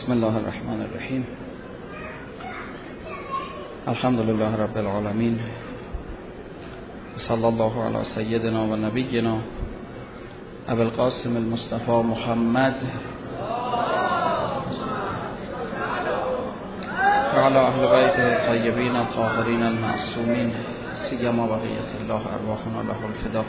بسم الله الرحمن الرحیم. الحمد لله رب العالمین. صلی الله علی سیدنا و نبینا ابو القاسم المصطفى محمد و علی اهل بیت الطیبین الطاهرین المعصومین سیما بقیة الله ارواحنا له الفدا.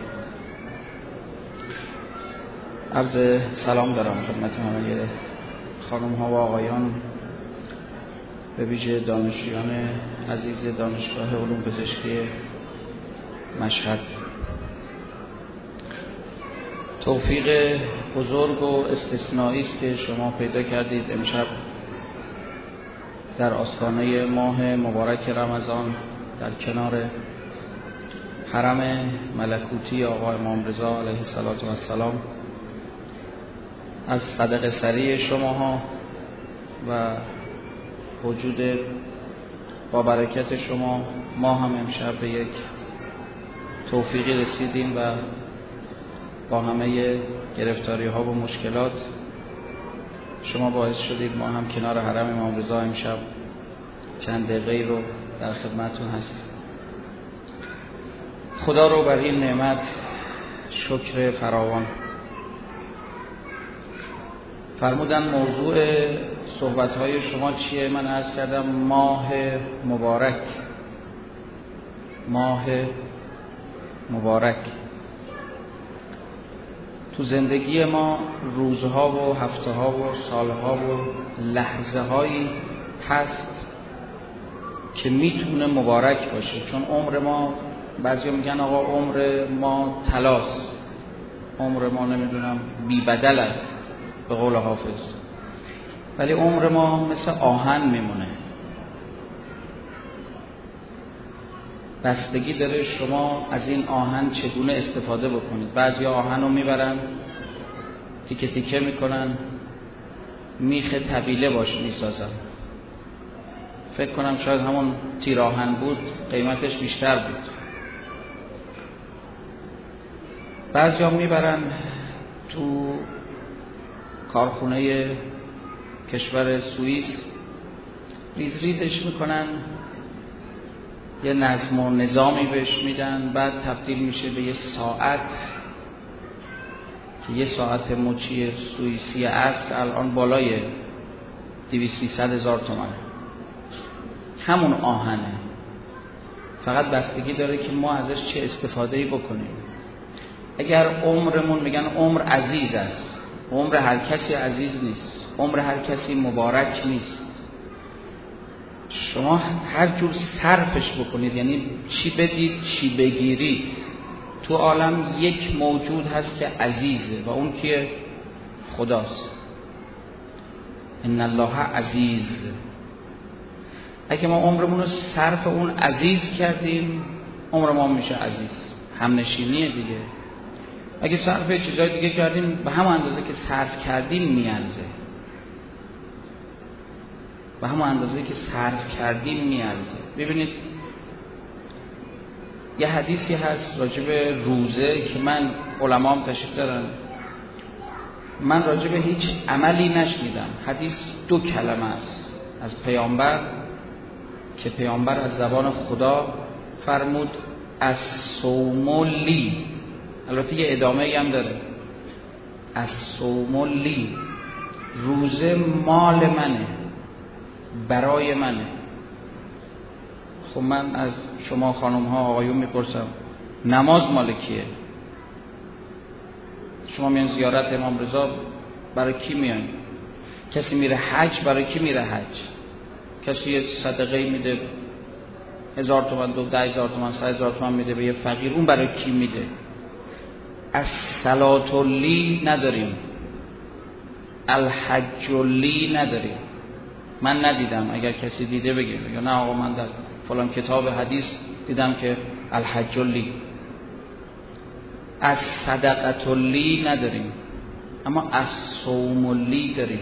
عرض سلام دارم خدمت همه خانم ها و آقایان، به ویژه دانشجویان عزیز دانشگاه علوم پزشکی مشهد. توفیق بزرگ و استثنایی است که شما پیدا کردید امشب در آستانه ماه مبارک رمضان در کنار حرم ملکوتی آقا امام رضا علیه السلام از صدقه سری شماها و وجود با برکت شما ما هم امشب به یک توفیقی رسیدیم و با همه گرفتاری ها و مشکلات شما باعث شدید ما هم کنار حرم امام رضا امشب چند دقیقه رو در خدمتتون هستیم. خدا رو بر این نعمت شکر فراوان. فرمودن موضوع صحبت‌های شما چیه؟ من عرض کردم ماه مبارک. ماه مبارک تو زندگی ما روزها و هفته‌ها و سالها و لحظه‌هایی هست که میتونه مبارک باشه، چون عمر ما، بعضیا میگن آقا عمر ما طلاست، عمر ما نمیدونم بی بدل است به قول حافظ، ولی عمر ما مثل آهن میمونه. بستگی داره شما از این آهن چگونه استفاده بکنید. بعضی آهن رو میبرن تیکه تیکه میکنن، میخ طویله باش میسازن. فکر کنم شاید همون تیر آهن بود قیمتش بیشتر بود. بعضی ها میبرن تو کارخونه کشور سوئیس ریز ریزش میکنن، یه نظم و نظامی بهش میدن، بعد تبدیل میشه به یه ساعت که یه ساعت مچی سوئیسی است الان بالای 200-300 هزار تومان. همون آهنه، فقط بستگی داره که ما ازش چه استفاده‌ای بکنیم. اگر عمرمون، میگن عمر عزیز است، عمر هر کسی عزیز نیست، عمر هر کسی مبارک نیست. شما هر جور صرفش بکنید، یعنی چی بدید چی بگیرید، تو عالم یک موجود هست که عزیزه و اون که خداست. ان الله عزیز. اگه ما عمرمون رو صرف اون عزیز کردیم، عمر ما میشه عزیز، همنشینیه دیگه. اگه صرف چیزای دیگه کردیم، به همون اندازه که صرف کردیم میارزه، به همون اندازه که صرف کردیم میارزه. ببینید یه حدیثی هست راجع به روزه که من علمام تشریف دارن، من راجع به هیچ عملی نشنیدم. حدیث 2 کلمه است از پیامبر که پیامبر از زبان خدا فرمود الصوم لی. البته یه ادامه‌ای هم داره، الصوم لی، روزه مال منه، برای منه. خب من از شما خانم ها آقایون میپرسم نماز مال کیه؟ شما میان زیارت امام رضا برای کی میان؟ کسی میره حج برای کی میره حج؟ کسی یه صدقه میده 1000 تومان، 10,000 تومان، 100,000 تومان میده به یه فقیر، اون برای کی میده؟ الصلاة لی نداریم، الحج لی نداریم. من ندیدم، اگر کسی دیده بگه نه آقا من در فلان کتاب حدیث دیدم که الحج لی. از صدقه لی نداریم، اما از صوم لی داریم.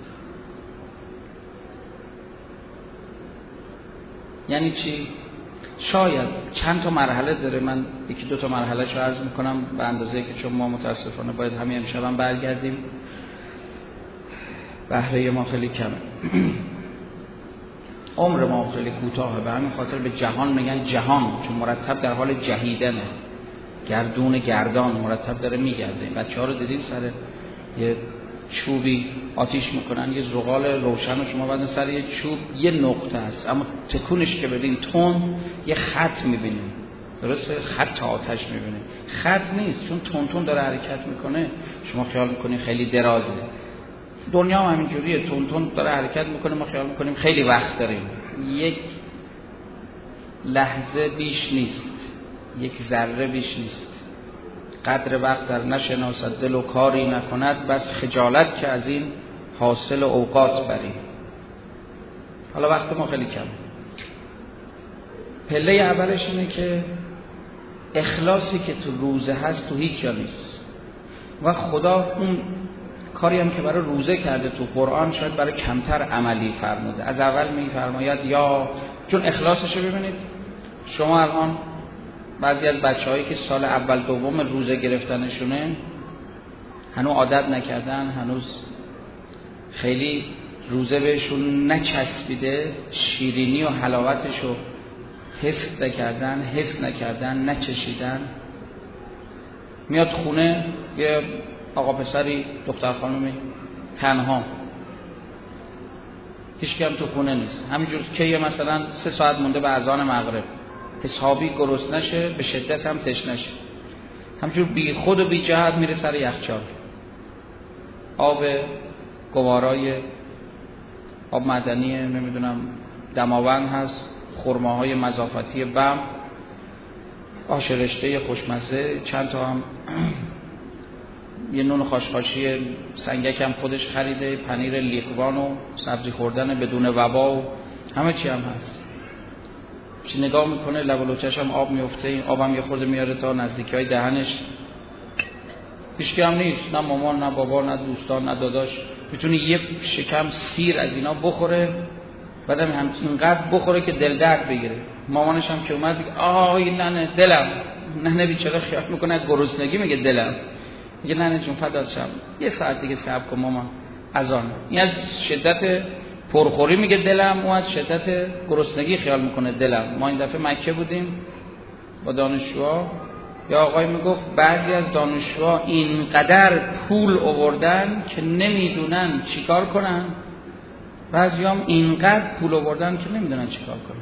یعنی چی؟ شاید چند تا مرحله داره، من 1-2 تا مرحله رو عرض میکنم به اندازه که چون ما متاسفانه باید همین امشب هم برگردیم. بهره ما خیلی کمه. عمر ما خیلی کوتاهه، به همین خاطر به جهان میگن جهان، چون مرتب در حال جهیدنه، گردون گردان مرتب داره میگرده. بچه‌ها رو دیدین سر یه چوبی آتیش میکنن، یه زغال روشن رو شما بعد سر یه چوب یه نقطه است، اما تکونش که بدین تون یه خط میبینین، درسته؟ خط آتش میبینین، خط نیست، چون تون تون داره حرکت میکنه شما خیال میکنین خیلی درازه. دنیا هم همینجوریه، تون تون داره حرکت میکنه، ما خیال میکنیم خیلی وقت داریم. یک لحظه بیش نیست، یک ذره بیش نیست. قدر وقت در نشناسد دل و کاری نکند، بس خجالت که از این حاصل اوقات بریم. حالا وقت ما خیلی کم. پله اولش اینه که اخلاصی که تو روزه هست تو هیچ جا نیست و خدا اون کاری هم که برای روزه کرده تو قرآن شاید برای کمتر عملی فرموده. از اول میفرماید یا چون اخلاصش رو ببینید، شما الان بعضی از بچه‌هایی که سال اول دوم روزه گرفتنشونه هنوز عادت نکردن، هنوز خیلی روزه بهشون نچسبیده، شیرینی و حلاوتش رو حفظ نکردن، نچشیدن، میاد خونه یه آقا پسری دختر خانومی تنها، هیچ کم تو خونه نیست، همینجور که مثلا 3 ساعت مونده به اذان مغرب، حسابی گرسنه نشه، به شدت هم تشنه نشه، همینجور بی خود و بی جهت میره سر یخچال، آب گوارای آب معدنی نمیدونم دماوند هست، خرماهای مضافتی بم، آش رشته خوشمزه، چند تا هم یه نون خاشخاشی سنگک هم خودش خریده، پنیر لیقوان و سبزی خوردن بدون وبا و همه چی هم هست. چی نگاه میکنه لب و لوچش هم آب میفته، این آب هم یه خورده میاره تا نزدیکی های دهنش. هیچکی هم نیست، نه مامان نه بابا نه دوستان نه داداش، میتونه یک شکم سیر از اینا بخوره، بعدم هم اینقدر بخوره که دل درد بگیره. مامانش هم که اومد میگه آهای ننه دلم، ننه بیچاره خیال میکنه گرسنگی میگه دلم، میگه ننه جون فدات شم یه ساعت دیگه صبر کن مامان اذان. این از شدت پرخوری میگه دلم، اون از شدت گرسنگی خیال میکنه دلم. ما این دفعه مکه بودیم با دانشجوها، یا آقای میگفت بعضی از دانشجوها اینقدر پول آوردن که نمیدونن چیکار کنن، بعضی هم اینقدر پول آوردن که نمیدونن چیکار کنن.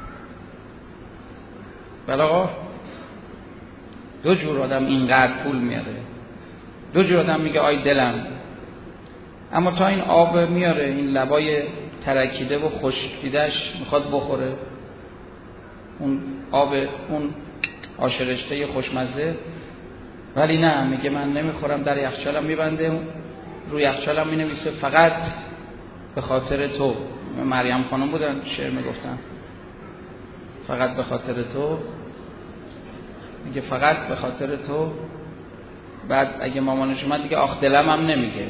بله آقا، دو جور آدم اینقدر پول میاره، دو جور آدم میگه آی دلم، اما تا این آب میاره این لبای ترکیده و خشک دیدش میخواد بخوره، اون آب اون آش رشته خوشمزه، ولی نه میگه من نمیخورم، در یخچالم میبنده، روی یخچالم مینویسه فقط به خاطر تو. مریم خانم بودن شعر میگفتن فقط به خاطر تو، میگه فقط به خاطر تو. بعد اگه مامانش اومد دیگه آخ دلم هم نمیگه.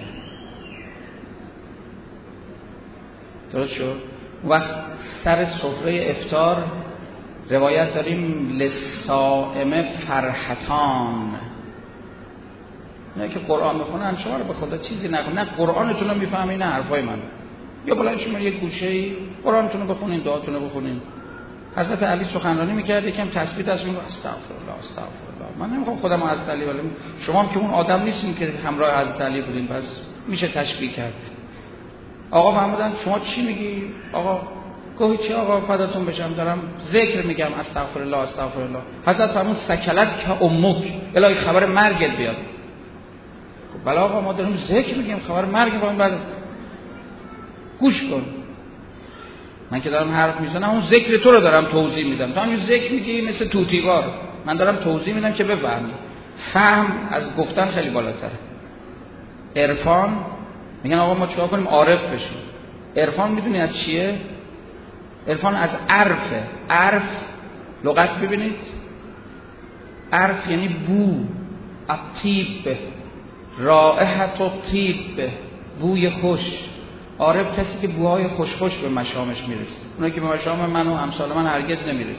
درست شد؟ وقت سر سفره افطار روایت داریم للصائم فرحتان، نه که قرآن بخونن شما رو به خدا چیزی نکن، نه قرآنتون رو میفهمین نه حرفای من، یا بلند شما یک گوشه‌ای قرآنتون رو بخونین، دعاتون رو بخونین. حضرت علی سخنرانی میکرد، یکم تثبیت از میگه استغفرالله استغفرالله. من نمیخوام خودم حضرت علی، ولی شما هم که اون آدم نیستین که همراه حضرت علی بودین، پس میشه تشبیه کرد. آقا محمدن شما چی میگی؟ آقا گوی چی آقا فداتون بشم دارم ذکر میگم استغفرالله استغفرالله. حضرت فرمود سکلت که امک، الهی خبر مرگت بیاد. بله آقا ما داریم ذکر میگیم، خبر مرگ باید بعد گوش کن، من که دارم حرف میزنم اون ذکر تو رو دارم توضیح میدم، تو هم ذکر میگی مثل توتیوار، من دارم توضیح میدم که بفهمی. فهم از گفتن خیلی بالاتره. عرفان میگن آقا ما چیکار کنیم عارف بشیم. عرفان میدونی از چیه؟ عرفان از عرفه. عرف لغت ببینید، عرف یعنی بو، الطیب، رائحة الطیب، بوی خوش. عارف کسی که بوهای خوش خوش به مشامش میرسه. اونایی که به مشام من و امثال من هرگز نمیرسه.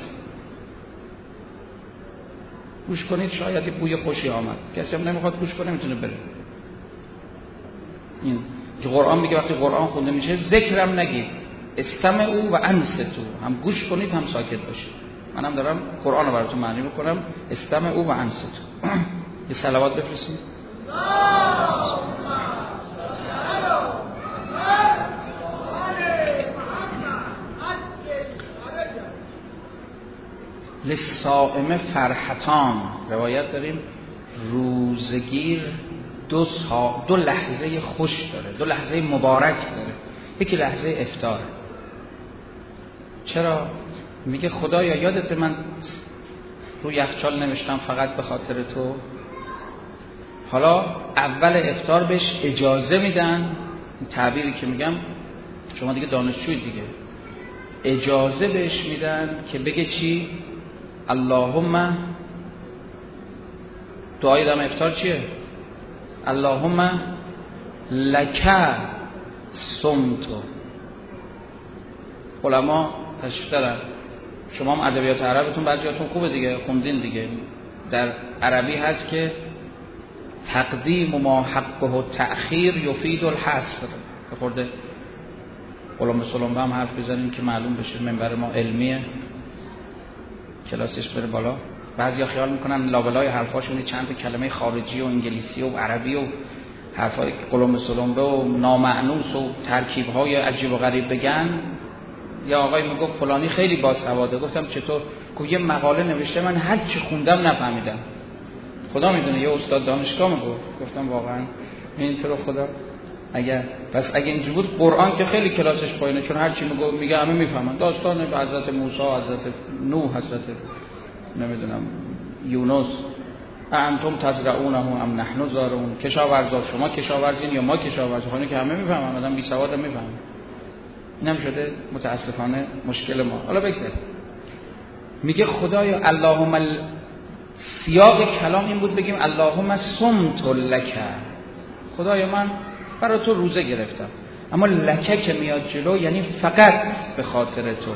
گوش کنید شاید بوی خوشی آمد، کسی هم نمیخواد گوش کنه میتونه بره. این که قرآن میگه وقتی قرآن خونده میشه ذکرم نگید، استمعوا و انصتوا، هم گوش کنید هم ساکت باشید. منم دارم قرآن رو براتون معنی میکنم. استمعوا و انصتوا. یه صلوات بفرستید. للصائم فرحتان، روایت داریم روزگیر دو لحظه خوش داره، دو لحظه مبارک داره. یکی لحظه افطار. چرا؟ میگه خدایا یادت من رو یخچال نوشتم فقط به خاطر تو، حالا اول افطار بهش اجازه میدن، تعبیری که میگم شما دیگه دانشجوی دیگه، اجازه بهش میدن که بگه چی؟ اللهم، دعای دم افطار چیه؟ اللهم لک صمت. علما تشریح دارن، شما هم ادبیات عربتون بعضیاتون خوبه دیگه، خوندین دیگه، در عربی هست که تقدیم ما حقه و تأخیر یفید الحصر. بخورده غلام سلم هم حرف بزنیم که معلوم بشه منبر ما علمیه، کلاسش بره بالا. بعضیا خیال میکنن لابلای حرفاشون چند تا کلمه خارجی و انگلیسی و عربی و حرفای غلام سلم و نامعنوس و ترکیب‌های عجیب و غریب بگن. یا آقای میگفت فلانی خیلی باسواده، گفتم چطور؟ گفت یه مقاله نوشته من هر چی خوندم نفهمیدم. خدا میدونه یه استاد دانشگاه میگفت. گفتم واقعا اینطور خدا اگه اینجوری بود قرآن که خیلی کلاسش پایینه، چون هر چی میگه همه میفهمن. داستان حضرت موسی، حضرت نوح، حضرت نمیدونم یونس، انتم تزرعونه ام نحن زارعون، کشاورزا شما کشاورزین یا ما کشاورزا، خونه که همه میفهمن، آدم بی سواد هم میفهمه. اینم شده متاسفانه مشکل ما. حالا بگذار میگه خدایا اللهم سیاق کلام این بود بگیم اللهم صمت لک، خدایا من برای تو روزه گرفتم، اما لکه که میاد جلو یعنی فقط به خاطر تو.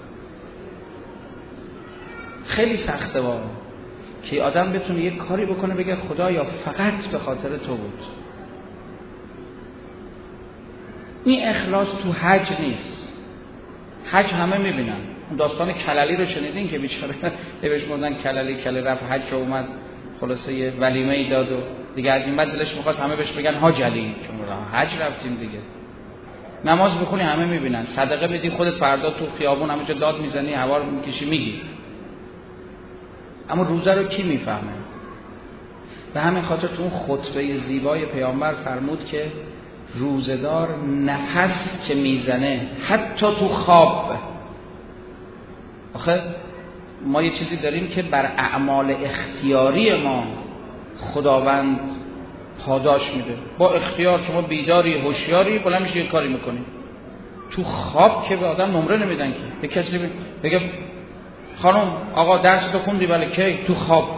خیلی سخته واقعا که آدم بتونه یک کاری بکنه بگه خدایا فقط به خاطر تو بود. این اخلاص تو حج نیست. حج همه میبینن. اون داستان کللی رو شنیدین که بیچاره بهش گفتن کللی کله رفت حج رو اومد خلاصه یه ولیمه ای داد و دیگه از این بعد دلش می‌خواست همه بهش بگن حاج علی، چون حج رفتیم دیگه. نماز بخونی همه میبینن، صدقه بدی خودت فردا تو خیابون همه جا داد میزنی، هوا رو میکشی میگی. اما روزه رو کی میفهمه؟ به همین خاطر تو اون خطبه زیبای پیامبر فرمود که روزدار نفس که میزنه حتی تو خواب، آخه ما یه چیزی داریم که بر اعمال اختیاری ما خداوند پاداش میده. با اختیار شما بیداری هوشیاری بلند میشه یه کاری میکنی. تو خواب که به آدم نمره نمیدن که به کسی بگه خانم آقا درس تو خوندی؟ بله. کی؟ تو خواب.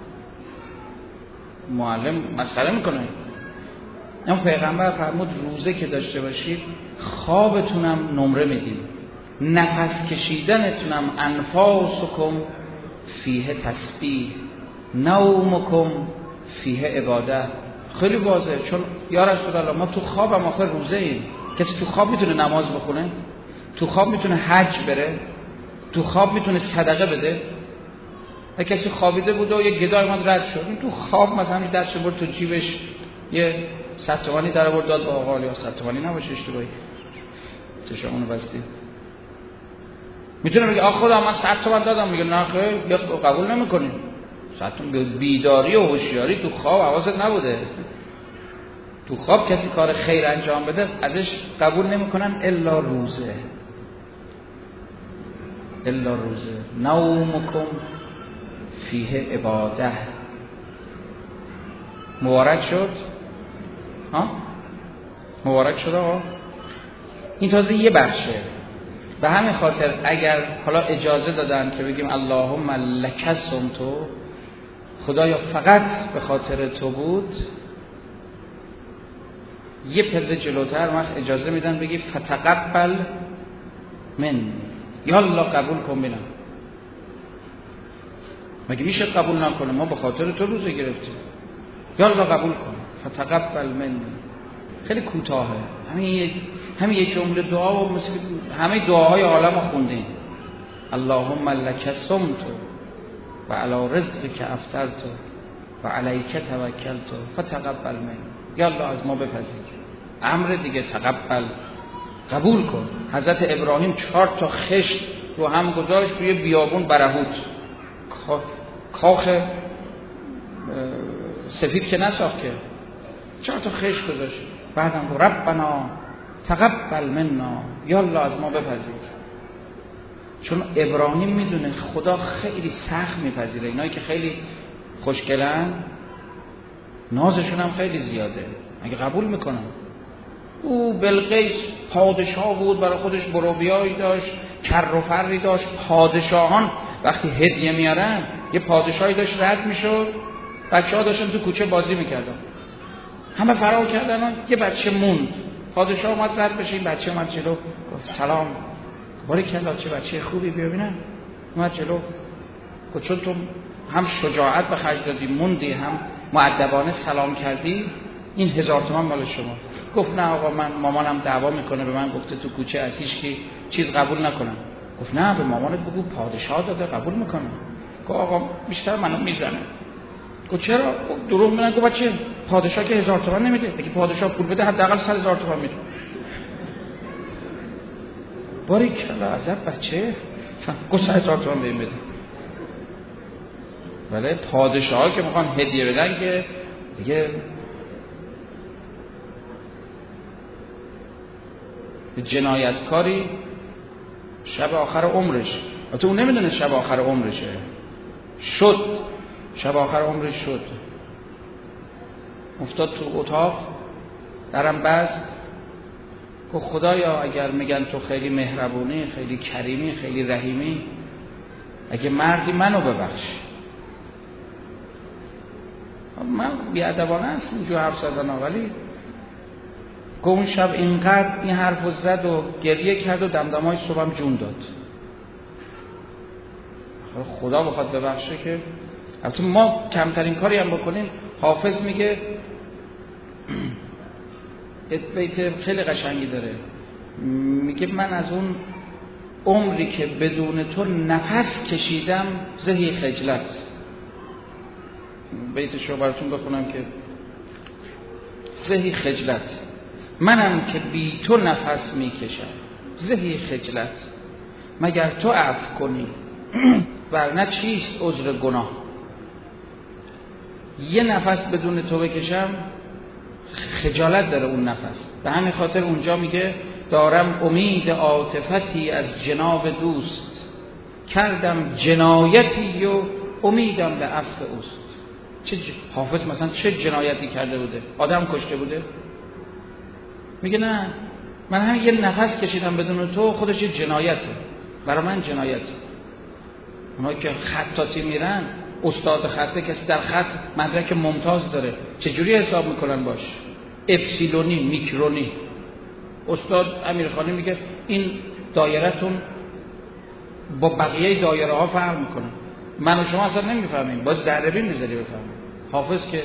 معلم مسخره میکنه. اما پیغمبر فرمود روزه که داشته باشید خوابتونم نمره میدیم، نفس کشیدنتونم انفاسکم فیه تسبیح، نومکم فیه عباده. خیلی واضحه، چون یا رسول الله ما تو خوابم آخر روزه ایم. کسی تو خواب میتونه نماز بخونه؟ تو خواب میتونه حج بره؟ تو خواب میتونه صدقه بده؟ اگه کسی خوابیده بود و یه گدای اومد رد شد، این تو خواب مثلا دستش برد تو جیبش یه 100 تومانی در آورد داد به آقا، یا 100 تومانی نباشه اشتباهی چشمونو بستی، میتونه بگه آخ خدا من 100 تومن دادم؟ میگه نه خیر، قبول نمیکنیم. 100 تومن بیداری و هوشیاری تو خواب حواست نبوده. تو خواب کسی کار خیر انجام بده ازش قبول نمیکنن الا روزه. الا روزه. نومکم فیه عباده. مبارک شد؟ ها؟ مبارک شد آقا؟ این تازه یه بخشه. به همین خاطر اگر حالا اجازه دادن که بگیم اللهم لک صمت، خدایا فقط به خاطر تو بود، یه پله جلوتر وقت اجازه میدن بگی فتقبل من، یا الله قبول کن بینم. مگه میشه قبول نکنه؟ ما به خاطر تو روزه گرفتیم. یا الله قبول کن فتقبل من. خیلی کوتاهه، همین یک جمله دعا و مثل همه دعاهای عالم رو خوندیم. اللهم لک صمت و علی رزقک افطرت و علیک توکلت فتقبل منی. یا الله از ما بپذیر. امر دیگه، تقبل، قبول کن. حضرت ابراهیم 4 تا خشت رو هم گذاشت توی بیابون برهوت، کاخ سفید که نساخت که، 4 تا خشت گذاشت. بعدم گفت ربنا تقبل منا، یا الله از ما بپذیر. چون ابراهیم میدونه خدا خیلی سخت میپذیره. اینایی که خیلی خوشگلن نازشون هم خیلی زیاده، اگه قبول میکنن. او بلقیس پادشاه بود، برای خودش بروبیایی داشت، کر و فری داشت. پادشاهان وقتی هدیه میارن، یه پادشاهی داشت رد میشد، بچه‌ها داشتن تو کوچه بازی میکردن، همه فرار کردن، یه بچه موند. پادشاه اومد رد بشه، این بچه اومد جلو، گفت سلام. باریکلا چه بچه خوبی، بیا ببینم. اومد جلو، گفت چون تو هم شجاعت به خرج دادی موندی، هم مؤدبانه سلام کردی، این 1000 تومان مال شما. گفت نه آقا، من مامانم دعوا میکنه، به من گفته تو کوچه از هیچ کی چیز قبول نکنم. گفت نه، به مامانت بگو پادشاه داده، قبول میکنه. گفت آقا بیشتر منو میزنه. گفت چرا؟ دروغ میگن. گفت بچه پادشاه که 1000 تومان نمیده، اگه پادشاه پول بده حداقل 1000 تومان میده. باریکلا عجب بچه. گفت 1000 تومان بهم بده. ولی پادشاها که میخوان هدیه بدن که دیگه جنایتکاری شب آخر عمرش، البته اون نمیدونه شب آخر عمرشه، شب آخر عمرش شد، افتاد تو اتاق، درم بست، گفت خدایا اگر میگن تو خیلی مهربونی، خیلی کریمی، خیلی رحیمی، اگه مردی منو ببخش. من بیادبانه هست اینجور حرف زدن، ولی اون شب اینقدر این حرف رو زد و گریه کرد و دمدمای صبحم جون داد. خدا بخواد ببخشه که البته ما کمترین کاری هم بکنیم. حافظ میگه بیت خیلی قشنگی داره، میگه من از اون عمری که بدون تو نفس کشیدم زهی خجلت. بیتشو براتون بخونم که زهی خجلت، منم که بی تو نفس میکشم زهی خجلت، مگر تو عفو کنی ورنه چیست عذر گناه. یه نفس بدون تو بکشم خجالت داره اون نفس. به همین خاطر اونجا میگه دارم امید عاطفتی از جناب دوست، کردم جنایتی و امیدم به عفو اوست. حافظ مثلا چه جنایتی کرده بوده؟ آدم کشته بوده؟ میگه نه، من همین یه نفس کشیدم بدون تو خودش جنایته، برای من جنایته. اونایی که خطاطی میرن، استاد خطه، کسی در خط مدرک ممتاز داره، چجوری حساب میکنن باش؟ اپسیلونی، میکرونی. استاد امیرخانی میگه این دایره‌تون با بقیه دایره ها فرق میکنه، من و شما اصلا نمیفهمیم، باید ذره بین بذاری بفهمیم. حافظ که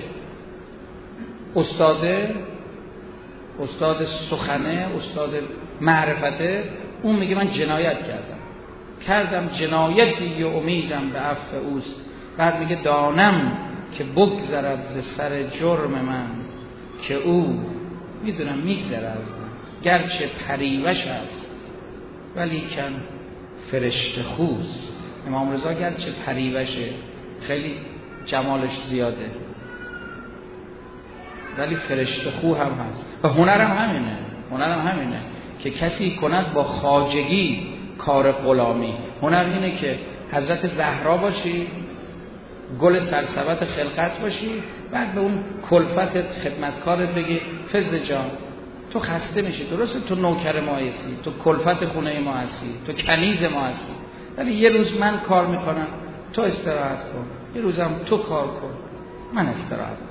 استاد سخنه، استاد معرفته، اون میگه من جنایت کردم جنایتی و امیدم به عفو اوست. بعد میگه دانم که بگذرد ز سر جرم من، که او میدونم میگذره از من، گرچه پریوش است ولیکن فرشته خوست. امام رضا گرچه پریوشه، خیلی جمالش زیاده، ولی فرشته خو هم هست. و هنرم همینه که کسی کند با خواجگی کار غلامی. هنر اینه که حضرت زهرا باشی، گل سرسبت خلقت باشی، بعد به اون کلفت خدمتکارت بگی فضل جان تو خسته میشی، درسته تو نوکر ما هستی، تو کلفت خونه ما هستی، تو کنیز ما هستی، ولی یه روز من کار میکنم تو استراحت کن، یه روزم تو کار کن من استراحت میکنم.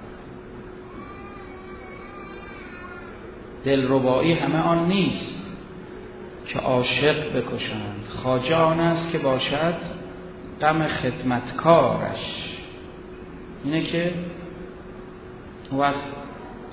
دلربایی همه آن نیست که عاشق بکشند، خواجه آن است که باشد غم خدمتکارش. اینه که وقت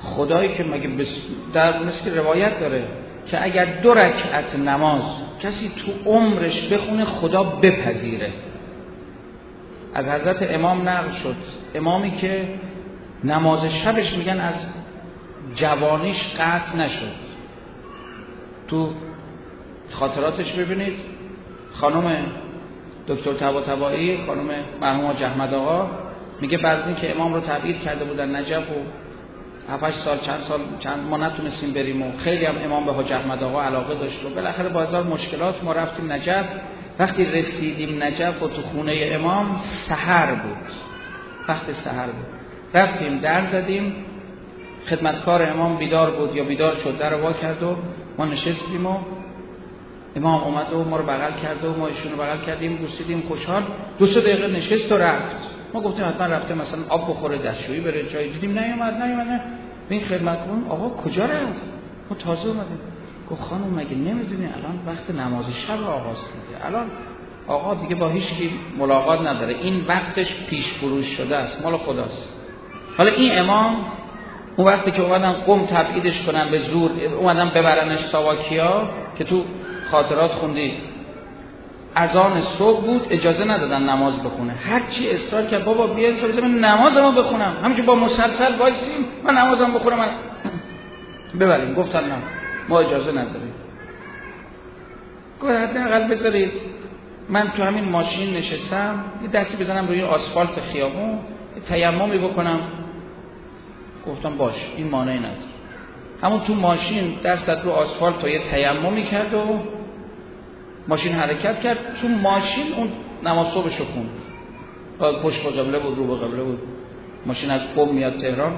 خدایی که مگه در مثل که روایت داره که اگر 2 رکعت نماز کسی تو عمرش بخونه خدا بپذیره. از حضرت امام نقل شد، امامی که نماز شبش میگن از جوانیش قطع نشد. تو خاطراتش ببینید خانم دکتر طباطبایی، خانم مرحوم حاج احمد آقا، میگه بعد از اینکه امام رو تبعید کرده بودن نجف و 7-8 سال چند ما نتونستیم بریم و خیلی هم امام به حاج احمد آقا علاقه داشت و بالاخره با هزار مشکلات ما رفتیم نجف. وقتی رسیدیم نجف و تو خونه امام سحر بود، وقت سحر بود، رفتیم در زدیم، خدمتکار امام بیدار بود یا بیدار شد، در وا کرد و ما نشستیم و امام اومد و ما رو بغل کرد و ما ایشونو بغل کردیم، بوسیدیم، خوشحال. 2-3 دقیقه نشست و رفت. ما گفتیم حتما رفته مثلا آب بخوره، دستشویی بره، جای دیدیم نیومد. این خدمتکار آقا کجا رفت؟ ما تازه اومدیم. گفت خانم مگه نمیدونی الان وقت نماز شب آغاز شده، الان آقا دیگه با هیچ کی ملاقات نداره، این وقتش پیش فروش شده است، مال خداست. حالا این امام اون وقتی که اومدن قم تبعیدش کنن به زور، اومدن ببرنش ساواکیا که تو خاطرات خوندید اذان صبح بود، اجازه ندادن نماز بخونه. هر چی اصرار کرد بابا بیا من نمازمو بخونم، همینجوری با مسلسل وایسیم من نمازمو بخونم، من ببریم. گفتن نه ما اجازه نداریم. گفت حداقل بذارید من تو همین ماشین نشستم یه دستی بزنم روی آسفالت خیابون تیممی بکنم. گفتم باش، این مانعی نداره. همون تو ماشین دست رو آسفالت تا یه تیممی کرد و ماشین حرکت کرد. تو ماشین اون نماز صبحشو خوند. پشت به قبله بود، رو به قبله بود. ماشین از قم میاد تهران،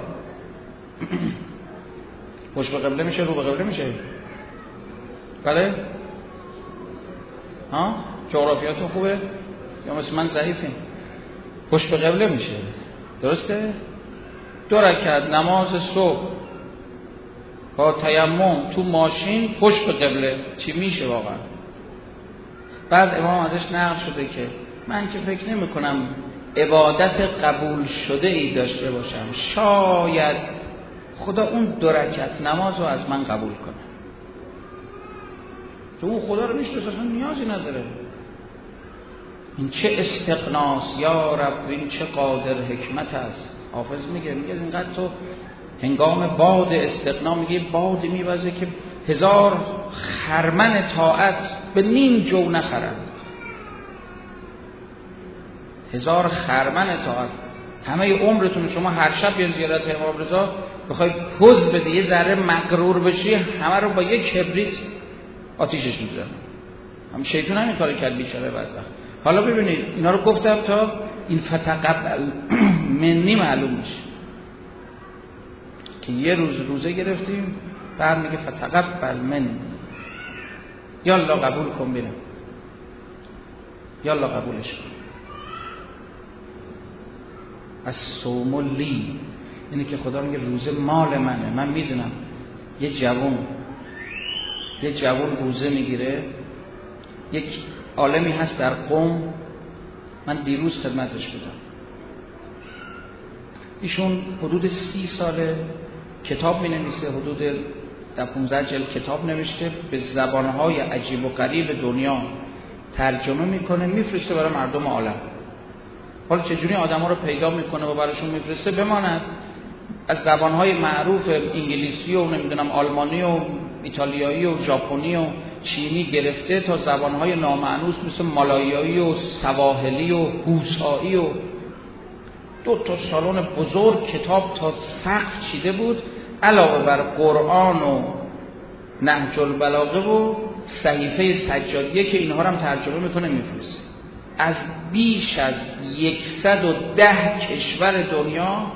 پشت به قبله میشه، رو به قبله میشه. بله؟ ها؟ جغرافیاتون خوبه؟ یا مثل من ضعیفین؟ پشت به قبله میشه. درسته؟ 2 رکعت نماز صبح با تیمم تو ماشین پشت به قبله چی میشه واقعا؟ بعد امام ازش نقل شده که من که فکر نمی کنم عبادت قبول شده ای داشته باشم، شاید خدا اون 2 رکعت نماز رو از من قبول کنه. تو اون خدا رو میشناسه، اصلا نیازی نداره. این چه استقناست یا رب، این چه قادر حکمت است. حافظ میگه اینقدر تو هنگام باد استقنا میگه باد میوزه که 1000 خرمن طاعت به نیم جو نخرند. 1000 خرمن طاعت. همه عمرتون شما هر شب بیان زیارت امام رضا بخوای پوز بدی یه ذره مغرور بشی، همه رو با یک کبریت آتیشش می‌زنه. هم شیطان همین کارو کرد بیچاره بدبخت. حالا ببینید اینا رو گفتم تا این فتقبل منی معلوم میشه که یه روزه گرفتیم، بعد میگه فتقبل من، یالا قبول کن بینم، یالا قبولش کن. از صوملی اینه که خدا میگه روزه مال منه. من میدونم یه جوان روزه میگیره. یک عالمی هست در قم، من دیروز خدمتش بودم، ایشون حدود 30 ساله کتاب می نویسه، حدود 15 جلد کتاب نوشته، به زبانهای عجیب و غریب دنیا ترجمه میکنه، میفرسته برای مردم عالم. حالا چجوری آدما رو پیدا میکنه و براشون میفرسته بماند، از زبانهای معروف انگلیسی و نمیدونم آلمانی و ایتالیایی و ژاپنی و چینی گرفته تا زبانهای نامانوس مثل مالایایی و سواحلی و هوسایی و 2 سالن بزرگ کتاب تا سقف چیده بود، علاوه بر قرآن و نهج البلاغه و صحیفه سجادیه که اینها رو هم ترجمه میکنه میفرسته. از بیش از 110 کشور دنیا،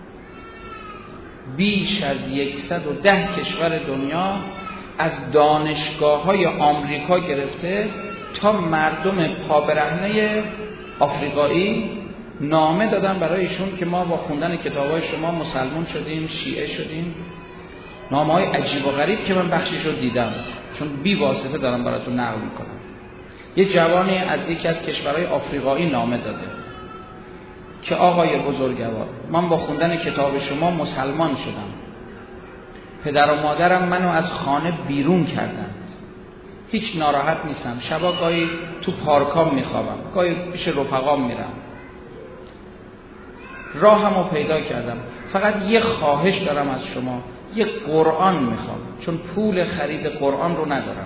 از دانشگاه‌های آمریکا گرفته تا مردم پابرهنه آفریقایی نامه دادن برای ایشون که ما با خوندن کتاب‌های شما مسلمان شدیم، شیعه شدیم. نامه‌های عجیب و غریب که من بخشش رو دیدم، چون بی واسطه دارم براتون نقل می‌کنم. یه جوانی از یکی از کشورهای آفریقایی نامه داده که آقای بزرگوار، من با خوندن کتاب شما مسلمان شدم، پدر و مادرم منو از خانه بیرون کردند. هیچ ناراحت نیستم. شبا گاهی تو پارکام میخوابم، گاهی پیش رفقام میرم. راهمو پیدا کردم. فقط یه خواهش دارم از شما، یه قرآن میخوام، چون پول خرید قرآن رو ندارم.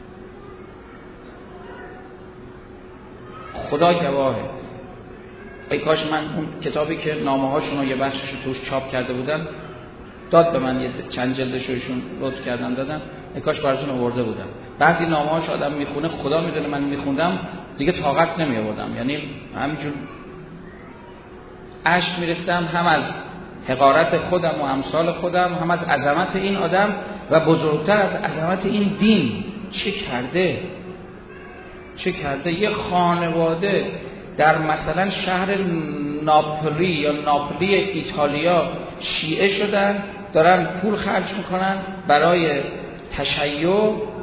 خدا گواهه. ای کاش من اون کتابی که نامه‌هاشون رو یه بخشش رو توش چاپ کرده بودن داد به من، یه چند جلدش رو ایشون لطف کردن دادن، ای کاش براتون آورده بودم. بعضی نامه‌هاش آدم میخونه، خدا میدونه من میخوندم دیگه طاقت نمیآوردم، یعنی همینجور اشک میریختم، هم از حقارت خودم و امثال خودم، هم از عظمت این آدم و بزرگتر از عظمت این دین. چه کرده یه خانواده در مثلا شهر ناپولی یا ناپولی ایتالیا شیعه شدن، دارن پول خرج میکنن برای تشیع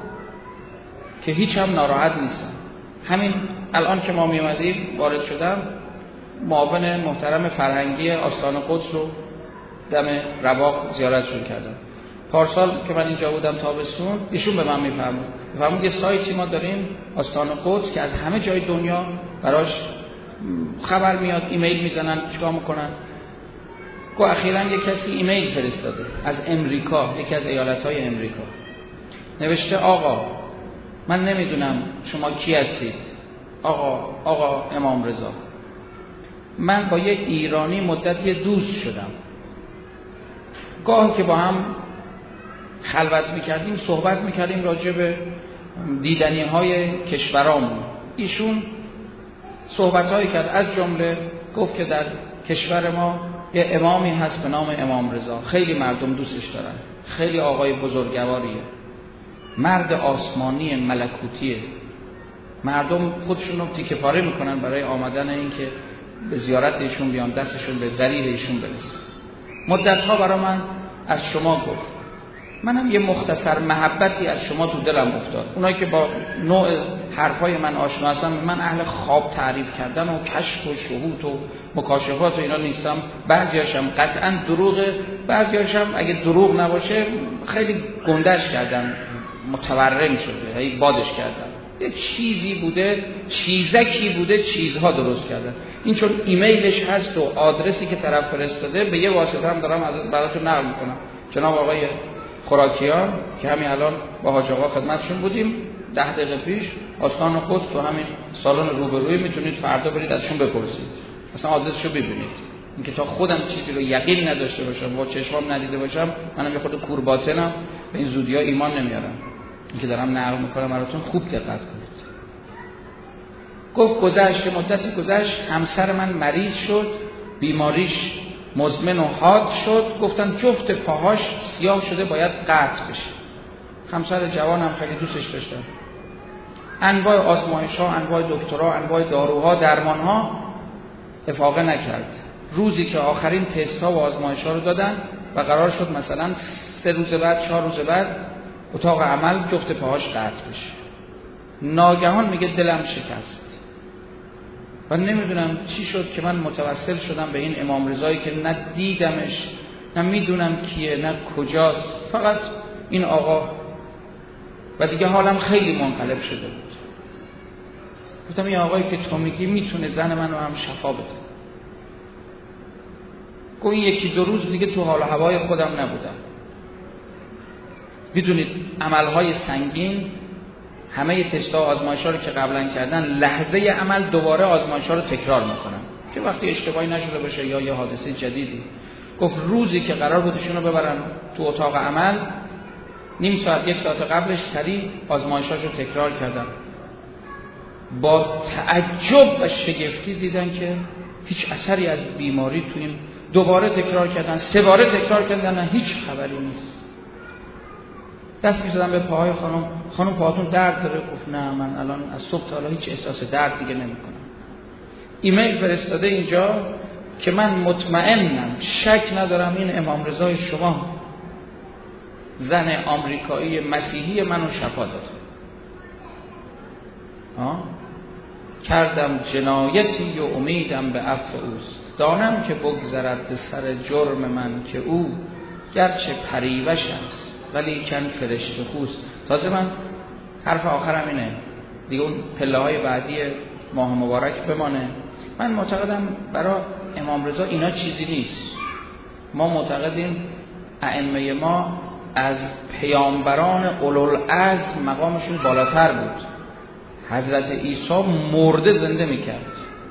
که هیچ هم ناراحت نیستن. همین الان که ما میومدیم وارد شدم، معاون محترم فرهنگی آستان قدس رو دم رواق زیارتشون کردم. پارسال که من اینجا بودم تابستون، ایشون به من میفرمود یه سایتی ما داریم آستان قدس که از همه جای دنیا براش خبر میاد، ایمیل میزنن، چیکار میکنن. گو اخیراً یک کسی ایمیل فرستاده از امریکا، یکی از ایالت‌های امریکا، نوشته آقا من نمیدونم شما کی هستید، آقا امام رضا، من با یه ایرانی مدتی دوست شدم، گاهی که با هم خلوت میکردیم صحبت میکردیم راجع به دیدنی‌های کشورامون. ایشون صحبت‌هایی کرد، از جمله گفت که در کشور ما یه امامی هست به نام امام رضا، خیلی مردم دوستش دارن، خیلی آقای بزرگواریه، مرد آسمانی ملکوتیه، مردم خودشون رو تیکه پاره میکنن برای آمدن این که به زیارت ایشون بیان، دستشون به ذریع ایشون برسه. مدت‌ها برای من از شما گفت، منم یه مختصر محبتی از شما تو دلم افتاد. اونایی که با نوع حرفای من آشنا هستن، من اهل خواب تعریف کردن و کشف و شهود و مکاشفات و اینا نیستم. بعضیاشم قطعا دروغه، بعضیاشم اگه دروغ نباشه خیلی گندش کردن، متورم شده، هی بادش کردن، یه چیزی بوده، چیزکی بوده، چیزها درست کردن. این چون ایمیلش هست و آدرسی که طرف فرستاده، به یه واسطه هم دارم براتون نقل میکنم. جناب آقای خوراکیان که همین الان با حاج آقا خدمتشون بودیم 10 دقیقه پیش، آستان قدس تو همین سالن روبروی، میتونید فردا برید ازشون بپرسید، اصلا آدرسشو ببینید. اینکه تا خودم چیزی رو یقین نداشته باشم، با چشمام ندیده باشم، منم یه خورده کورباطنم، به این زودی‌ها ایمان نمیارم. اینکه دارم نقل میکنم براتون خوب دقت کنید. گفت گذشت، مدتی گذشت، همسر من مریض شد، بیماریش مزمن و حاد شد، گفتن جفت پاهاش سیاه شده، باید قطع بشه. همسر جوانم خیلی دوستش داشتم. انواع آزمایش‌ها، انواع دکترها، انواع داروها، درمان‌ها افاقه نکرد. روزی که آخرین تست‌ها و آزمایش‌ها رو دادن و قرار شد مثلا 3 روز بعد 4 روز بعد اتاق عمل جفت پاهاش قطع بشه، ناگهان میگه دلم شکست و نمیدونم چی شد که من متوسل شدم به این امام رضایی که نه دیدمش، نه میدونم کیه، نه کجاست، فقط این آقا، و دیگه حالم خیلی منقلب شده بود. گفتم این آقایی که تو میگی میتونه زن منو هم شفا بده. گفت این 1-2 روز دیگه تو حال و هوای خودم نبودم. میدونید عملهای سنگین، همه تست‌ها و آزمایش‌ها رو که قبلا کردن، لحظه عمل دوباره آزمایش‌ها رو تکرار میکنن که وقتی اشتباهی نشده باشه یا یه حادثه جدیدی. گفت روزی که قرار بود ایشونو ببرن تو اتاق عمل، نیم ساعت 1 ساعت قبلش سریع آزمایش‌هاشو تکرار کردن. با تعجب و شگفتی دیدن که هیچ اثری از بیماری تو این، دوباره تکرار کردن، 3 باره تکرار کردن، نه هیچ خبری نیست. دست می‌زدم به پاهای خانم پاهاتون درد داره؟ گفت نه، من الان از صبح تا حالا هیچ احساس درد دیگه نمی‌کنم. ایمیل فرستاده اینجا که من مطمئنم، شک ندارم این امام رضای شما زن آمریکایی مسیحی منو شفا داد. کردم جنایتی و امیدم به عفو اوست، دانم که بگذرد سر جرم من که او گرچه پریوش است ولی کن فرشته خوست. تازه من حرف آخرم اینه دیگه، اون پله های بعدی ماه مبارک بمانه. من معتقدم برای امام رضا اینا چیزی نیست. ما معتقدیم ائمه ما از پیامبران اولوالعزم مقامشون بالاتر بود. حضرت عیسی مرده زنده میکرد.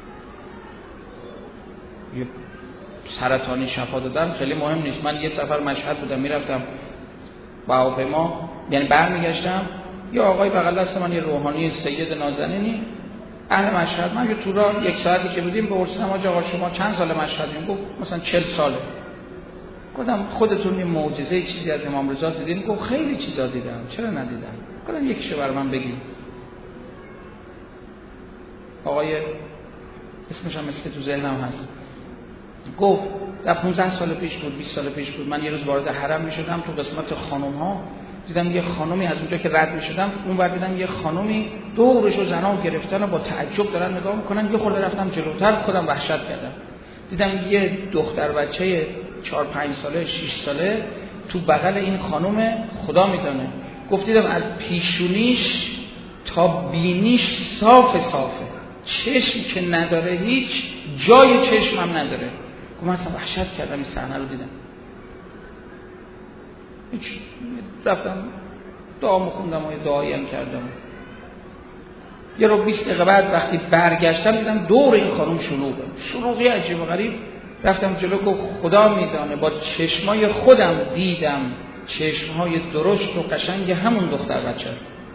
یه سرطانی شفا دادن خیلی مهم نیست. من یه سفر مشهد بودم، میرفتم با هواپیما، یعنی برمیگشتم، یه آقای بغل دست من، یه روحانی سید نازنینی اهل مشهد، من یه تو راه 1 ساعتی که بودیم پرسیدم آقا شما چند سال مشهدین؟ گفت مثلا 40 ساله. گفتم خودتون یه معجزه چیزی از امام رضا دیدین؟ گفت خیلی چیزا دیدم. چرا ندیدم؟ گفتم یکیشو برای من بگید. آقای اسمش هم مثل تو ذهنم هست، گفت در 15 سال پیش بود، 20 سال پیش بود، من یه روز وارد حرم میشدم، تو قسمت خانم ها دیدم یه خانومی از اونجا که رد میشدم اون ور دیدم یه خانومی دورشو زنا گرفتن و با تعجب دارن نگاه میکنن. یه خورده رفتم جلوتر، خودم وحشت کردم، دیدم یه دختر بچه 4-5 ساله 6 ساله تو بغل این خانم، خدا میدونه، گفت دیدم از پیشونیش تا بینیش صافه، چشم که نداره، هیچ جای چشم هم نداره. گفت من اصلا وحشت کردم این صحنه رو دیدم. رفتم دعا می‌خوندم و دعایی هم کردم. یه رو 20 دقیقه بعد وقتی برگشتم دیدم دور این خانم شلوغی عجیب و غریب. رفتم جلو، گفت خدا میدانه با چشمای خودم دیدم چشمای درشت و قشنگ همون دختر بچه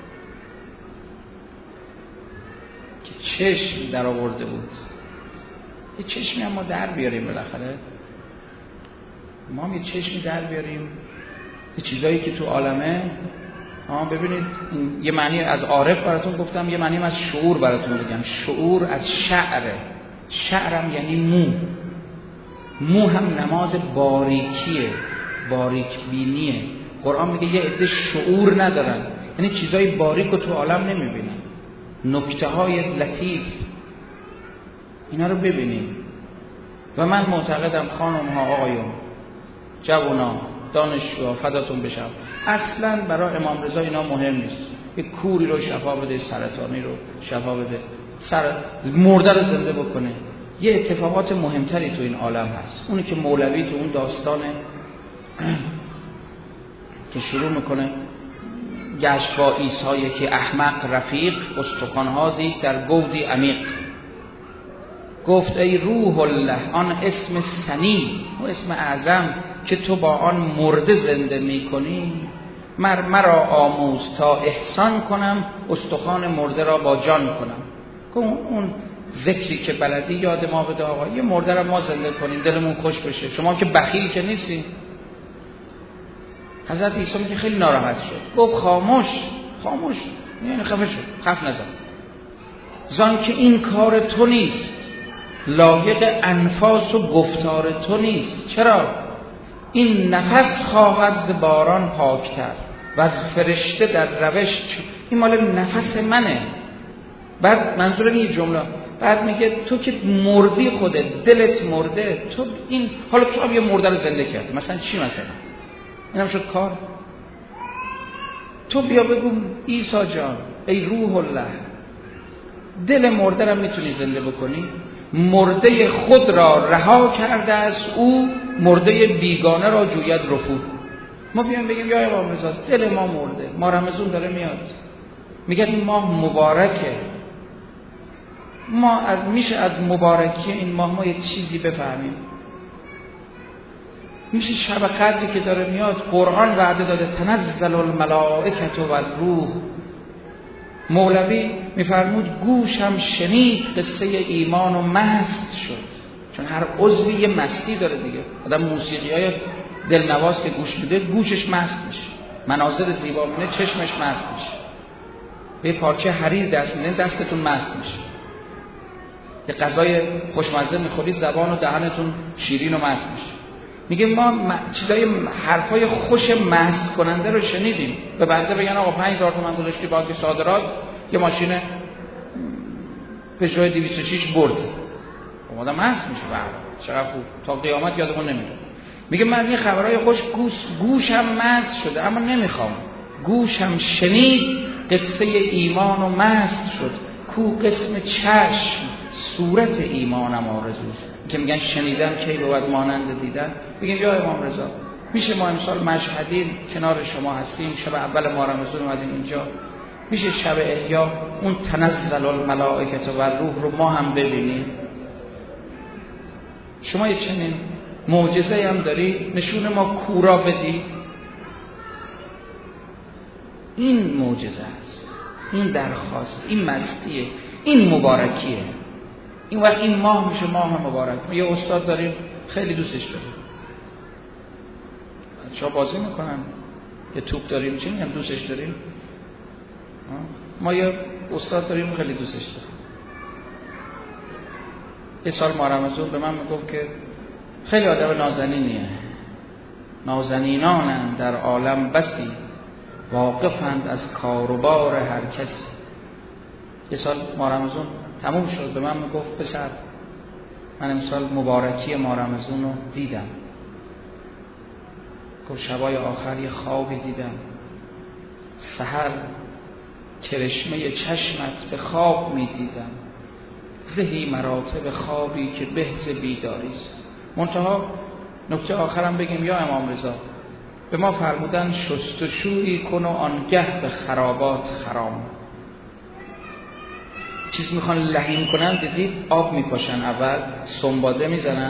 که چشم در آورده بود. یه چشمی هم ما در بیاریم بالاخره، ما هم یه چشمی در بیاریم یه چیزایی که تو عالمه. ببینید یه معنی از عارف براتون گفتم، یه معنی از شعور براتون بگم. شعور از شعره، شعرم یعنی مو هم نماد باریکیه، باریک بینیه. قرآن میگه یه عده شعور ندارن، یعنی چیزای باریک رو تو عالم نمیبینن، نکته های لطیف، اینا رو ببینیم. و من معتقدم خانم ها، آقایون، جوانا، دانشجوها، فداتون بشم، اصلا برای امام رضا اینا مهم نیست. یه کوری رو شفا بده، سرطانی رو شفا بده، مرده رو زنده بکنه. یه اتفاقات مهمتری تو این عالم هست. اونی که مولوی تو اون داستان که شروع میکنه گشت با عیسی که احمق رفیق، استخوان‌ها دید در گودی عمیق. گفت ای روح الله، آن اسم سنی و اسم اعظم که تو با آن مرده زنده میکنی، مرا آموز تا احسان کنم، استخوان مرده را با جان کنم. اون ذکری که بلدی یاد ما بده آقا، یه مرده را ما زنده کنیم، دلمون خوش بشه. شما که بخیل که نیستی. حضرت عیسی که خیلی ناراحت شد، گفت خاموش، یعنی خفه شد، خف نزن، زان که این کار تو نیست، لایق انفاس و گفتار تو نیست. چرا؟ این نفس خواهد ز باران پاکتر و از فرشته در روش. این مال نفس منه. بعد منظورم یه جمله، بعد میگه تو که مردی، خودت دلت مرده، تو این حالا تو هم یه مرده رو زنده کردی، مثلا چی؟ مثلا اینم شد کار. تو بیا بگو عیسی جان، ای روح الله، دل مرده رو میتونی زنده بکنی؟ مرده خود را رها کرده از او، مرده بیگانه را جوید رفو. ما بیان بگیم یا امام رضا دل ما مرده، ما رمضان داره میاد، میگن این ماه مبارکه، ما میشه از مبارکی این ماه ما یه چیزی بفهمیم؟ میشه شب قدری که داره میاد، قرآن وعده داده تنزل الملائکه و الروح. مولوی میفرمود گوشم شنید قصه ایمان و مست شد. چون هر عضوی یه مستی داره دیگه. آدم موسیقیای دلنواز که گوش میده گوشش مست میشه، مناظر زیبا میبینه چشمش مست میشه، به پارچه حریر دست میده دستتون مست میشه، یه غذای خوشمزه میخورید زبان و دهنتون شیرین و مست میشه. میگه ما چیزای حرفای خوش مست کننده رو شنیدیم. به بنده بگن آقا 5000 تومان گذاشتی بانک صادرات یه ماشین پژو 206 برد، آدم مست میشه. چقدر خوب، تا قیامت یادمون نمیره. میگه من این خبرهای خوش گوشم مست شده اما نمیخوام. گوشم شنید قصه ایمان و مست شد. کو قسم چشم صورت ایمانم آرزوست. که میگن شنیدن کی بود مانند دیدن. بگیم یا امام رضا میشه ما امسال مشهدی کنار شما هستیم، شب اول ماه رمضان اومدیم اینجا، میشه شب احیا اون تنزل الملائکه و روح رو ما هم ببینیم؟ شما یه چنین معجزه هم داری نشون ما کورا بدی. این معجزه است، این درخواست، این مستیه، این مبارکیه. این وقت این ماه میشه ماه مبارک. ما یه استاد داریم خیلی دوستش داریم، بچه‌ها بازی میکنن، یه توپ داریم چی میگن دوستش داریم. ما یه استاد داریم خیلی دوستش داریم. یه سال ماه رمضان به من میگفت که خیلی آدم نازنینیه، نازنینانند در عالم بسی، واقفند از کار و بار هر کسی. یه سال ماه رمضان تموم شد به من میگفت پسر من امسال مبارکی ماه رمضان رو دیدم. گفت شبای آخر یه خوابی دیدم، سحر کرشمه چشمت به خواب میدیدم، زهی مراتب خوابی که بهز بیداریست. منتها نکته آخرم بگیم یا امام رضا به ما فرمودن شستشویی کن و آنگه به خرابات خرام. چیز میخوان لحیم کنن، دیدید آب میپاشن، اول سنباده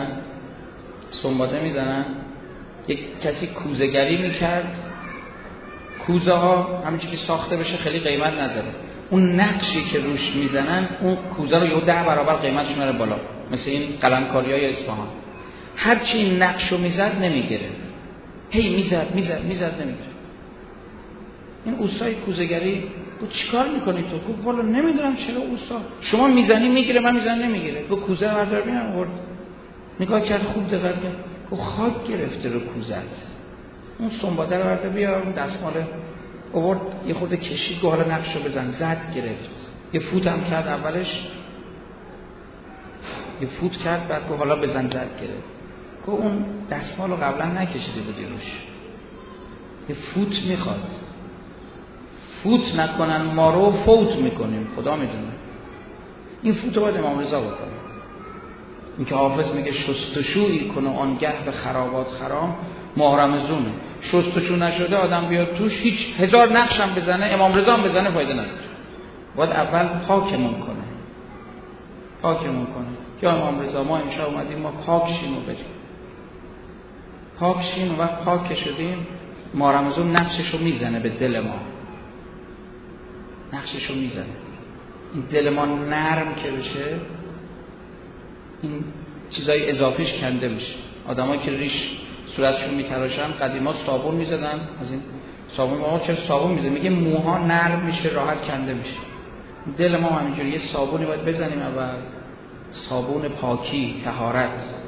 میزنن. یک کسی کوزه‌گری میکرد، کوزه ها همینجوری که ساخته بشه خیلی قیمت نداره، اون نقشی که روش میزنن اون کوزه رو یه 10 برابر قیمتش میاره بالا، مثل این قلمکاری‌های اصفهان. هرچی این نقشو میزد نمیگیره، هی میزد نمیگیره. این اوستای کوزه‌گری گفت چیکار میکنی تو؟ گفت والا نمیدونم چرا اوستا، شما میزنی میگیره، من میزنم نمیگیره. گفت کوزه رو بردار ببینم. آورد نگاه کرد، خوب دقت کرد، گفت خاک گرفته رو کوزت. اون سنباده رو بردار بیار، اون دستمال آورد یه خورده کشید، گفت حالا نقشو بزن. زد گرفت، یه فوت هم کرد اولش، یه فوت کرد، بعد گفت حالا بزن. زد گرفت. گفت اون دستمال رو قبلا نکشیده بودی روش، یه فوت میخواد، فوت نکنن ما رو فوت میکنیم، خدا میدونه. این فوت رو باید امام رضا بکنه. این که حافظ میگه شستشویی کنه آنگه به خرابات خرام، ماه رمضونه. شستشو نشده آدم بیاد توش هیچ 1000 نقشم بزنه، امام رضا هم بزنه فایده نداره. باید اول پاکمون کنه. یا امام رضا ما امشب اومدیم ما پاک شیم و بریم. پاک شیم و وقت پاک شدیم ماه رمضان نقششو میزنه به دل ما. نقششو میزنه. این دل ما نرم که بشه، این چیزای اضافیش کنده میشه. آدمایی که ریش صورتشون میتراشن قدیما صابون میزدن، از این صابون ما چرا صابون میزنه؟ میگه موها نرم میشه، راحت کنده میشه. دل ما همینجوری یه صابونی باید بزنیم اول، صابون پاکی، طهارت،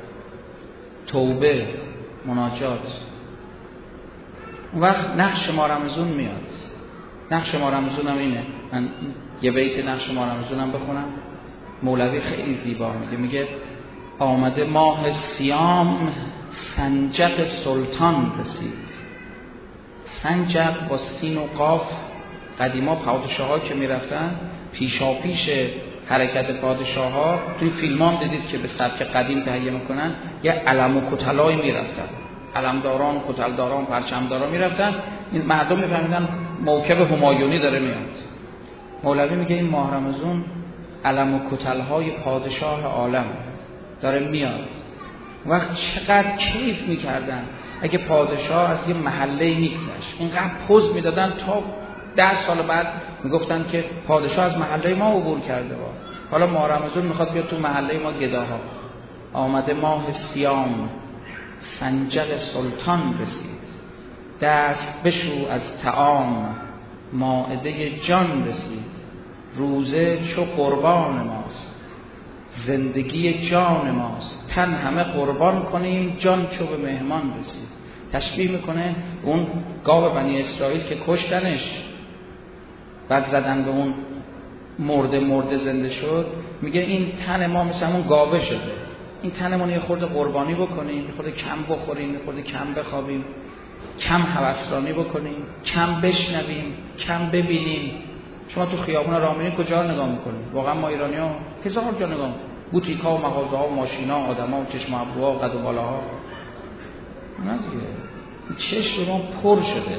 توبه، مناجات. اون وقت نقش ماه رمضان میاد. نقش ماه رمضان هم اینه. من یه بیت نقش ماه رمضان هم بخونم. مولوی خیلی زیبا میگه آمده ماه صیام سنجق سلطان رسید. سنجق با سین و قاف، قدیما پادشاها که میرفتن پیشا پیش حرکت پادشاها، توی فیلم هم دیدید که به سبک قدیم تهیه میکنن، یه علم و کتلای میرفتن، علمداران، کتلداران، پرچمداران میرفتن. این مردم میفهمیدن موکب همایونی داره میاد. مولوی میگه این ماه رمضان علم و کتلهای پادشاه عالم داره میاد. وقت چقدر کیف میکردن اگه پادشاه از یه محله میگذشت، اینقدر پوز میدادن تا 10 سال بعد میگفتن که پادشاه از محله ما عبور کرده با. حالا ماه رمضان میخواد بیاد تو محله ما گداها. آمده ماه صیام سنجق سلطان رسید. دست بشو از طعام مائده جان رسید. روزه چو قربان ماست، زندگی جان ماست. تن همه قربان کنیم، جان چو به مهمان رسید. تشبیه میکنه اون گاو بنی اسرائیل که کشتنش، بعد زدن به اون مرده زنده شد. میگه این تن ما مثل اون گاوه شده، این تنمون یه خورده قربانی بکنیم، یه خورده کم بخوریم، یه خورده کم بخوابیم، کم هوسرانی بکنیم، کم بشنویم، کم ببینیم. شما تو خیابون راه میرین کجا رو نگاه میکنید؟ واقعا ما ایرانی‌ها هزار جا نگاه میکنیم، بوتیک‌ها و مغازه‌ها و ماشین‌ها و آدم‌ها و چشم ابروها و قد و بالاها. نه دیگه چشم ما پر شده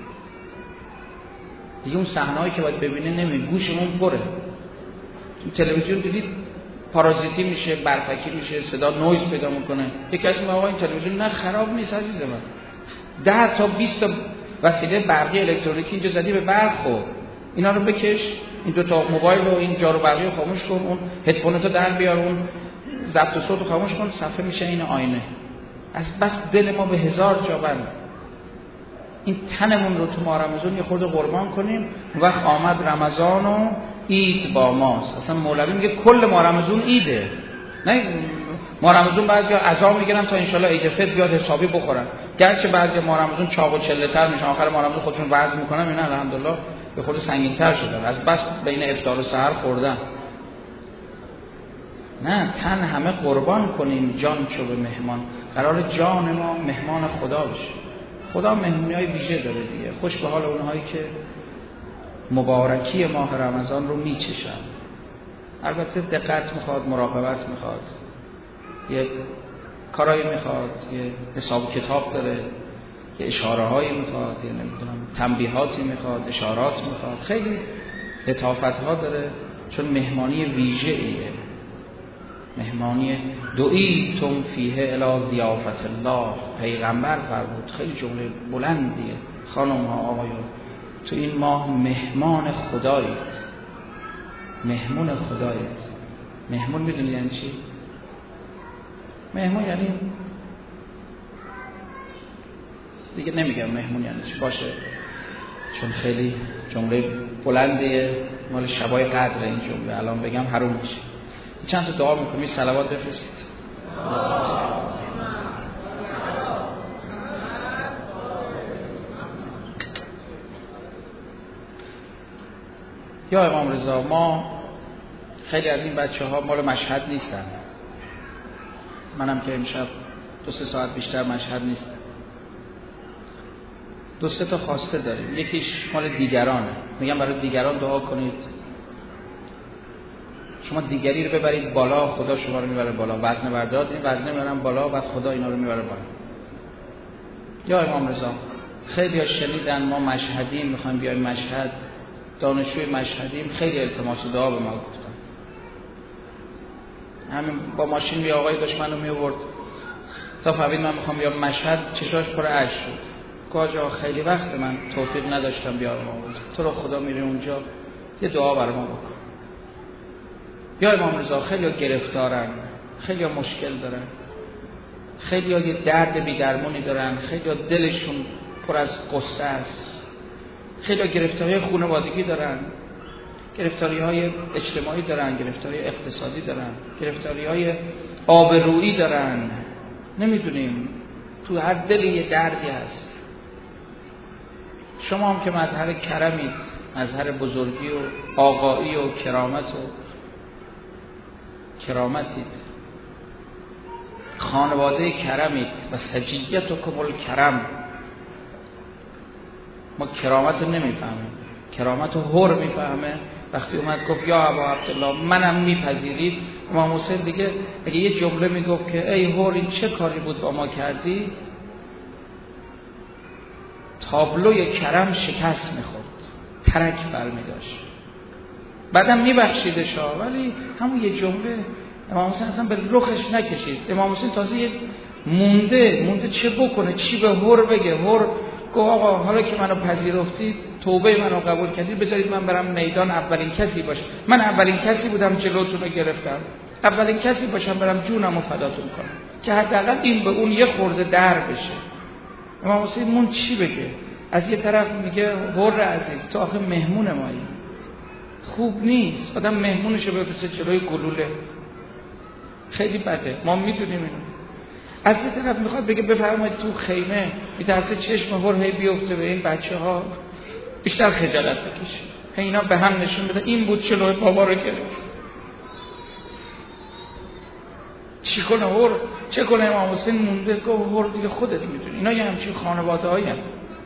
دیگه، اون صحنه‌ای که باید ببینه نمی‌بینه، گوشمون پره. تو تلویزیون دیدید پارازیتی میشه، برفکی میشه، صدا نویز پیدا میکنه. یک کسی میگه آقا این تلویزیون نه خراب نیست عزیز من، 10 تا 20 تا وسیله برقی الکترونیکی اینجا زدی به برق، خب اینا رو بکش، این دو تا موبایل رو این جارو برقی رو خاموش کن، اون هدفونتو در بیار، اون ضبط صوت رو خاموش کن، صفحه میشه این آینه. از بس دل ما به هزار جا بند. این تنمون رو تو ماه رمضان یه خورده قربان کنیم. وقت آمد رمضان و عید با ماست. اصلا مولوی میگه کل ماه رمضان عیده، نه ماه رمضان بعضیا عزا میگیرن تا انشالله عید فطر بیاد حسابی بخورن، گرچه بعضی ماه رمضان چاق و چله‌تر میشن، آخر ماه رمضان خودشون وزن میکنن، اینا الحمدلله به خود سنگین‌تر شدن از بس بین افطار و سحر خوردن. نه، تن همه قربان کنیم جان چو به مهمان. قرار جان ما مهمان خدا بشه. خدا مهمونی‌های ویژه داره دیگه. خوش به حال اونهایی که مبارکی ماه رمضان رو میچشن. البته دقت میخواد، مراقبت میخواد، یه کارایی میخواد، یه حساب کتاب داره، یه اشاره هایی میخواد، یه نمیدونم تنبیهاتی میخواد، اشارات میخواد، خیلی لطافت ها داره، چون مهمانی ویژه ایه. مهمانی دعیتم فیه الی ضیافت الله، پیغمبر فرمود. خیلی جمله بلندیه. خانم ها آقایون، تو این ماه مهمان خدایید، مهمون خدایید. مهمون میدونی یعنی چی؟ مهمون یعنی دیگه نمیگم مهمون یعنی چی، باشه چون خیلی جمله بلندیه، مال شبای قدر این جمله، الان بگم حروم میشه. چند تا دعا میکنم، صلوات بفرستید. یا امام رضا، ما خیلی از این بچه‌ها مال مشهد نیستن، منم که امشب 2-3 ساعت بیشتر مشهد نیستم. 2-3 تا خواسته داریم. یکیش مال دیگرانه، میگم برای دیگران دعا کنید. شما دیگری رو ببرید بالا، خدا شما رو میبره بالا. وزنه بردار، این وزنه میبرن بالا، بعد خدا اینا رو میبره بالا. یا امام رضا، خیلی ها شنیدن ما مشهدیم، میخوایم بیایم مشهد، دانشجوی مشهدیم، خیلی التماس دعا به ما گفتن. همین با ماشین بیا آقای داشت منو میآورد تا فهمید من میخوام بیام مشهد، چشاش پر اشک شد. کاجا خیلی وقت من توفیق نداشتم بیام، تو رو خدا میره اونجا یه دعا برای ما بکن. یا امام رضا، خیلی ها گرفتارن، خیلی ها مشکل دارن، خیلی ها یه درد بی‌درمانی دارن، خیلی ها دلشون پر از قصه است، خیلی ها گرفتاری خانوادگی دارن، گرفتاری های اجتماعی دارن، گرفتاری اقتصادی دارن، گرفتاری های آبرویی دارن. نمیدونیم، تو هر دل یه دردی هست. شما هم که مظهر کرمید، مظهر بزرگی و آقایی و کرامتید، خانواده کرمید و سجیت و کمال کرم. ما کرامت رو نمیفهمیم، کرامت رو هر میفهمه. وقتی اومد گفت یا ابا عبدالله منم میپذیرید، امام حسین دیگه اگه یه جمله میگفت که ای هر این چه کاری بود با ما کردی، تابلوی کرم شکست میخورد، ترک برمی داشت. بعدم میبخشیدش ها، ولی همون یه جمله امام حسین اصلا به رخش نکشید. امام حسین تازه مونده چه بکنه، چی به هر بگه. هر گفت آقا حالا که منو پذیرفتید، توبه منو قبول کردید، بذارید من برم میدان اولین کسی باشم. من اولین کسی بودم جلوتون رو گرفتم، اولین کسی باشم برم جونمو فداتون کنم که حداقل این به اون یه خورده در بشه. امام حسین مون چی بگه؟ از یه طرف میگه هر عزیز تو آخه مهمون مایی، خوب نیست آدم مهمونشو بفرسته جلوی گلوله، خیلی بده، ما میدونیم اینو. از یه طرف میخواد بگه بفرمایید تو خیمه، میترسه چشم هر هی بیفته به این بچه‌ها، بیشتر خجالت بکشه، اینا به هم نشون بده این بود جلوی بابا رو گرفت. چی کنه هر چه کنه؟ امام حسین مونده گفت هر دیگه خودت میدونی. اینا یه همچین خانواده‌هایی هم.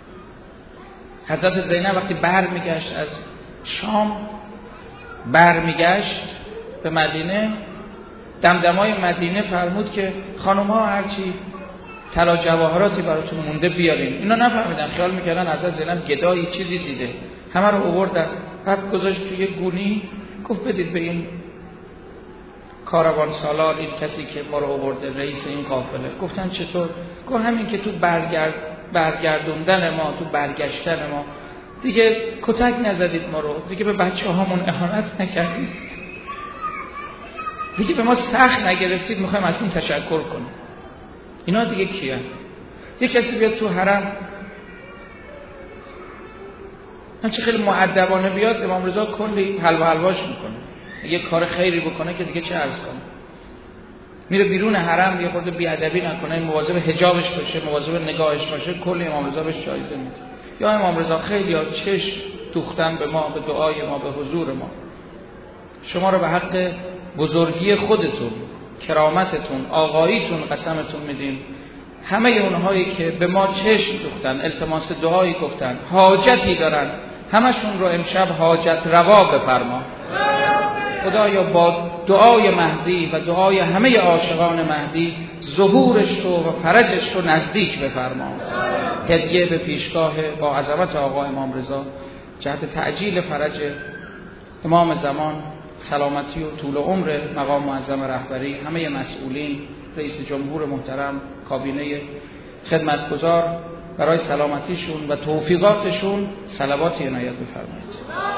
حضرت زینب وقتی برمیگشت از شام، برمیگشت به مدینه، دمدمای مدینه فرمود که خانم‌ها هرچی طلا جواهراتی براتون مونده بیارین. اینا نفهمیدن، خیال میکردن حضرت زینب گدایی چیزی دیده، همه رو آوردن. بعد گذاشت توی گونی، گفت بدید به این کاروان سالار، این کسی که ما رو آورده، رئیس این قافله. گفتن چطور؟ گفت همین که تو برگردوندن ما، تو برگشتن ما دیگه کتک نزدید ما رو، دیگه به بچه هامون اهانت نکردید، دیگه به ما سخت نگرفتید، میخوایم ازتون تشکر کنیم. اینا دیگه کیه؟ یه کسی بیاد تو حرم چه خیلی مؤدبانه بیاد، امام رضا کلی حلواش میکنه، یه کار خیری بکنه که دیگه چه عرض کنه. میره بیرون حرم، یه خورده بیادبی نکنه، مواظب حجابش باشه، مواظب نگاهش باشه، کلی امام رضا بهش جایزه میده. یا امام رضا خیلی ها چشم دوختن به ما، به دعای ما، به حضور ما. شما رو به حق بزرگی خودتون، کرامتتون، آقاییتون قسمتون میدیم. همه اونهایی که به ما چشم دوختن، التماس دعایی گفتن، حاجتی دارن، همشون رو امشب حاجت روا بفرما. خدایا با دعای مهدی و دعای همه عاشقان مهدی ظهورش رو و فرجش رو نزدیک بفرما. هدیه به پیشگاه با عظمت آقا امام رضا جهت تعجیل فرج امام زمان، سلامتی و طول عمر مقام معظم رهبری، همه مسئولین، رئیس جمهور محترم، کابینه خدمتگزار، برای سلامتیشون و توفیقاتشون صلوات عنایت بفرمایید.